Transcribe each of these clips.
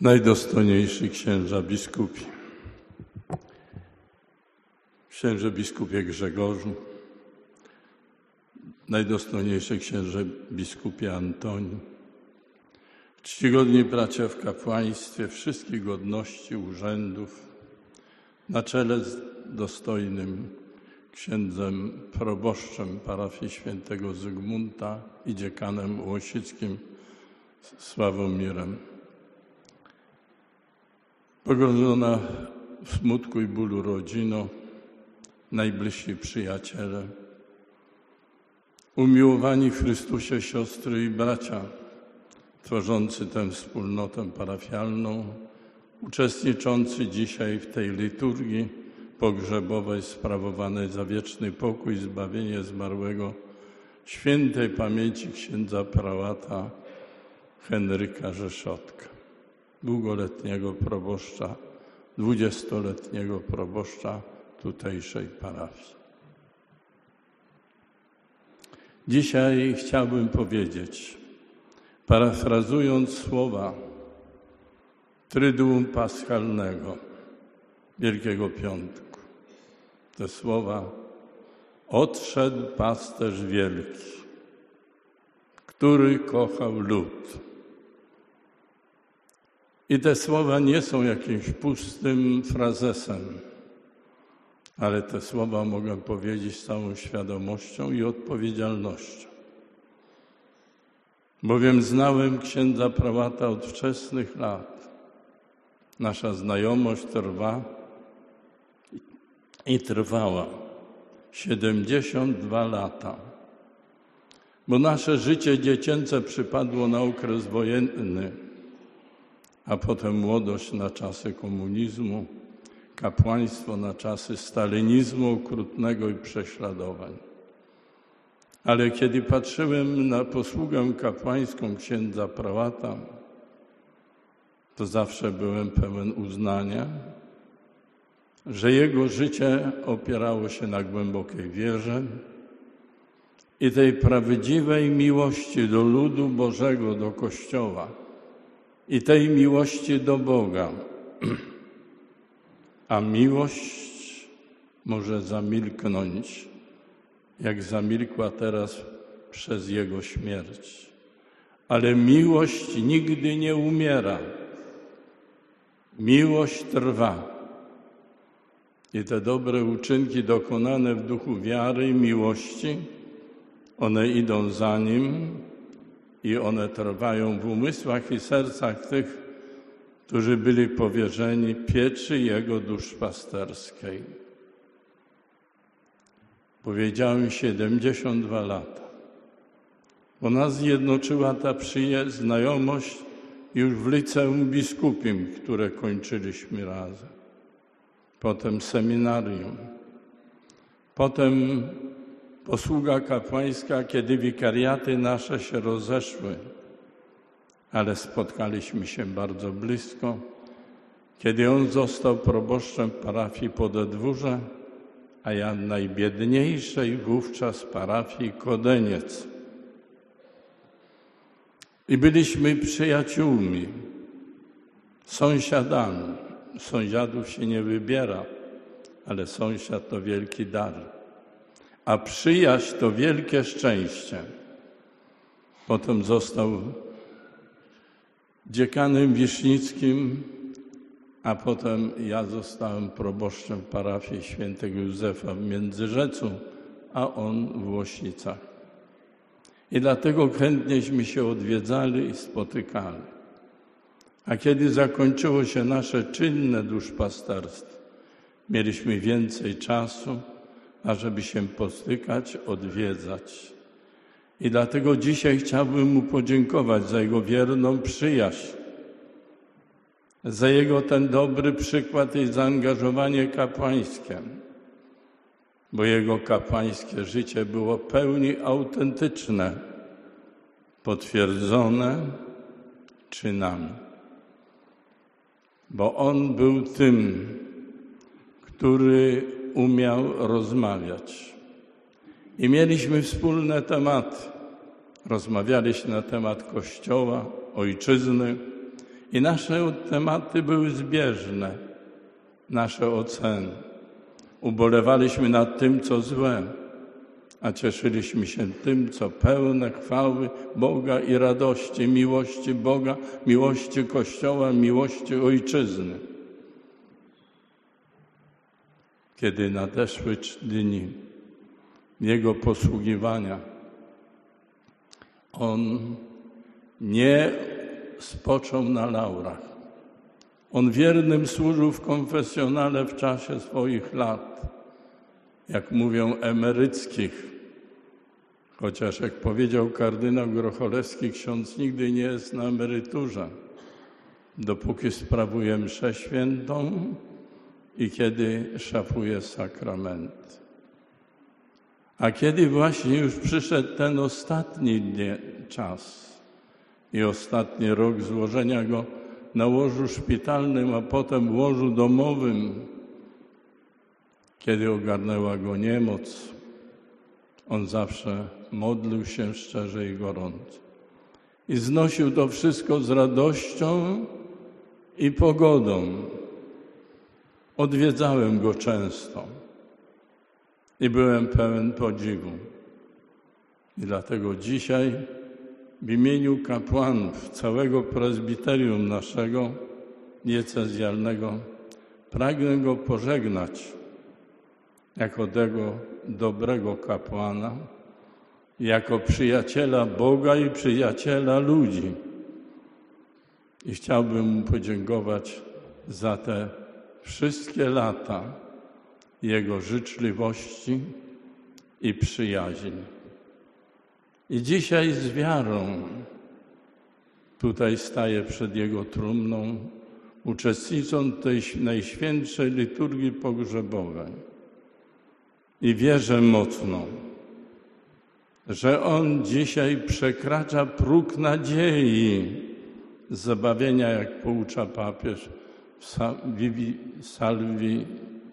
Najdostojniejszy księża biskupi, księże biskupie Grzegorzu, najdostojniejszy księże biskupie Antoni, czcigodni bracia w kapłaństwie wszystkich godności, urzędów, na czele z dostojnym księdzem proboszczem parafii świętego Zygmunta i dziekanem łosickim Sławomirem. Pogrążona w smutku i bólu rodzino, najbliżsi przyjaciele, umiłowani w Chrystusie siostry i bracia, tworzący tę wspólnotę parafialną, uczestniczący dzisiaj w tej liturgii pogrzebowej sprawowanej za wieczny pokój i zbawienie zmarłego świętej pamięci księdza prałata Henryka Rzeszotka, długoletniego proboszcza, 20-letniego proboszcza tutejszej parafii. Dzisiaj chciałbym powiedzieć, parafrazując słowa Tryduum Paschalnego Wielkiego Piątku, te słowa: odszedł pasterz wielki, który kochał lud. I te słowa nie są jakimś pustym frazesem, ale te słowa mogę powiedzieć z całą świadomością i odpowiedzialnością. Bowiem znałem księdza prałata od wczesnych lat. Nasza znajomość trwa i trwała 72 lata, bo nasze życie dziecięce przypadło na okres wojenny, a potem młodość na czasy komunizmu, kapłaństwo na czasy stalinizmu okrutnego i prześladowań. Ale kiedy patrzyłem na posługę kapłańską księdza prałata, to zawsze byłem pełen uznania, że jego życie opierało się na głębokiej wierze i tej prawdziwej miłości do ludu Bożego, do Kościoła i tej miłości do Boga. A miłość może zamilknąć, jak zamilkła teraz przez Jego śmierć. Ale miłość nigdy nie umiera. Miłość trwa. I te dobre uczynki dokonane w duchu wiary i miłości, one idą za Nim i one trwają w umysłach i sercach tych, którzy byli powierzeni pieczy Jego duszpasterskiej. Powiedziałem 72 lata, bo nas zjednoczyła ta znajomość już w liceum biskupim, które kończyliśmy razem. Potem seminarium. Potem posługa kapłańska, kiedy wikariaty nasze się rozeszły, ale spotkaliśmy się bardzo blisko, kiedy on został proboszczem parafii Podedwórze, a ja najbiedniejszej wówczas parafii Kodeniec. I byliśmy przyjaciółmi, sąsiadami. Sąsiadów się nie wybiera, ale sąsiad to wielki dar, a przyjaźń to wielkie szczęście. Potem został dziekanem wisznickim, a potem ja zostałem proboszczem parafii świętego Józefa w Międzyrzecu, a on w Łosicach. I dlatego chętnieśmy się odwiedzali i spotykali. A kiedy zakończyło się nasze czynne duszpasterstwo, mieliśmy więcej czasu, ażeby się spotykać, odwiedzać. I dlatego dzisiaj chciałbym mu podziękować za jego wierną przyjaźń, za jego ten dobry przykład i zaangażowanie kapłańskie, bo jego kapłańskie życie było w pełni autentyczne, potwierdzone czynami. Bo on był tym, który umiał rozmawiać. I mieliśmy wspólne tematy. Rozmawialiśmy na temat Kościoła, ojczyzny I nasze tematy były zbieżne, nasze oceny. Ubolewaliśmy nad tym, co złe, a cieszyliśmy się tym, co pełne chwały Boga i radości, miłości Boga, miłości Kościoła, miłości Ojczyzny. Kiedy nadeszły dni Jego posługiwania, On nie spoczął na laurach. On wiernym służył w konfesjonale w czasie swoich lat, jak mówią, emeryckich. Chociaż, jak powiedział kardynał Grocholewski, ksiądz nigdy nie jest na emeryturze, dopóki sprawuje mszę świętą i kiedy szafuje sakrament. A kiedy właśnie już przyszedł ten ostatni czas i ostatni rok złożenia go na łożu szpitalnym, a potem łożu domowym, kiedy ogarnęła go niemoc, on zawsze modlił się szczerze i gorąco. I znosił to wszystko z radością i pogodą. Odwiedzałem go często i byłem pełen podziwu. I dlatego dzisiaj w imieniu kapłanów całego prezbiterium naszego diecezjalnego pragnę go pożegnać jako tego dobrego kapłana, jako przyjaciela Boga i przyjaciela ludzi. I chciałbym mu podziękować za te wszystkie lata jego życzliwości i przyjaźni. I dzisiaj z wiarą tutaj staję przed Jego trumną, uczestnicząc w tej najświętszej liturgii pogrzebowej. I wierzę mocno, że On dzisiaj przekracza próg nadziei zbawienia, jak poucza papież Vivi salvi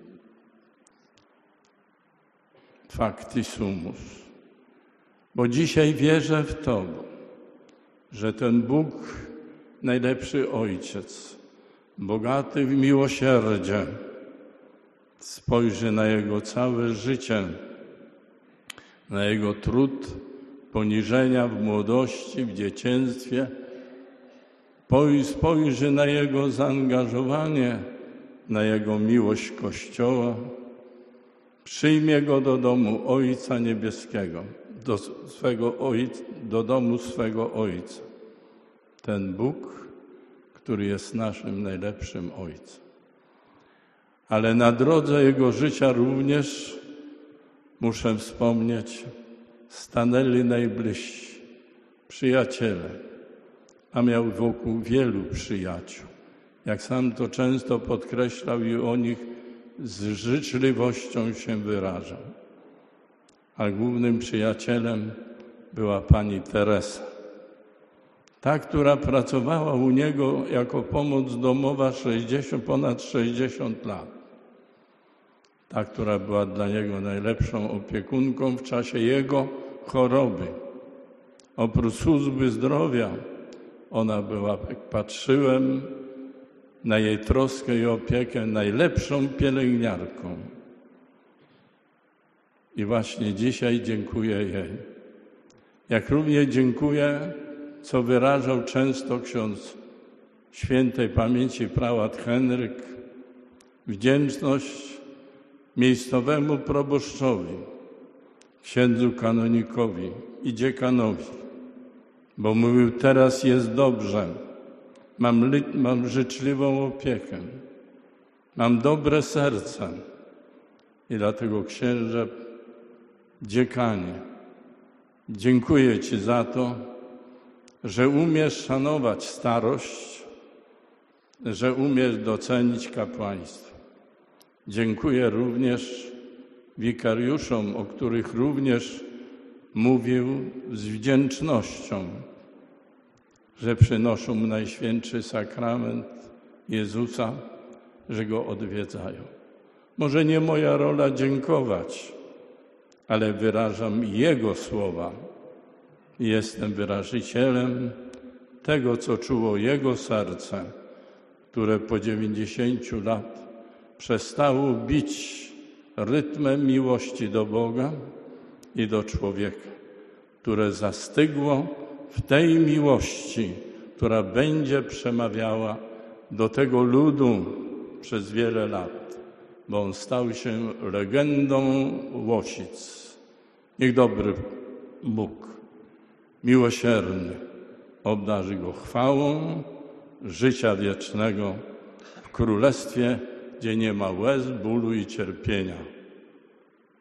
facti sumus. Bo dzisiaj wierzę w to, że ten Bóg, najlepszy Ojciec, bogaty w miłosierdzie, spojrzy na Jego całe życie, na Jego trud, poniżenia w młodości, w dzieciństwie, spojrzy na Jego zaangażowanie, na Jego miłość Kościoła, przyjmie Go do domu Ojca Niebieskiego, do domu swego Ojca. Ten Bóg, który jest naszym najlepszym Ojcem. Ale na drodze Jego życia również, muszę wspomnieć, stanęli najbliżsi, przyjaciele, a miał wokół wielu przyjaciół. Jak sam to często podkreślał i o nich z życzliwością się wyrażał. A głównym przyjacielem była pani Teresa. Ta, która pracowała u niego jako pomoc domowa ponad 60 lat. Ta, która była dla niego najlepszą opiekunką w czasie jego choroby. Oprócz służby zdrowia, ona była, jak patrzyłem na jej troskę i opiekę, najlepszą pielęgniarką. I właśnie dzisiaj dziękuję jej. Jak również dziękuję, co wyrażał często ksiądz świętej pamięci prałat Henryk, wdzięczność miejscowemu proboszczowi, księdzu kanonikowi i dziekanowi, bo mówił, teraz jest dobrze, mam życzliwą opiekę, mam dobre serce i dlatego księże, dziekanie, dziękuję Ci za to, że umiesz szanować starość, że umiesz docenić kapłaństwo. Dziękuję również wikariuszom, o których również mówił z wdzięcznością, że przynoszą mu Najświętszy Sakrament Jezusa, że Go odwiedzają. Może nie moja rola dziękować, ale wyrażam Jego słowa. Jestem wyrażycielem tego, co czuło jego serce, które po 90 lat przestało bić rytmem miłości do Boga i do człowieka, które zastygło w tej miłości, która będzie przemawiała do tego ludu przez wiele lat, bo on stał się legendą Łosic. Niech dobry Bóg, miłosierny, obdarzy go chwałą życia wiecznego w królestwie, gdzie nie ma łez, bólu i cierpienia.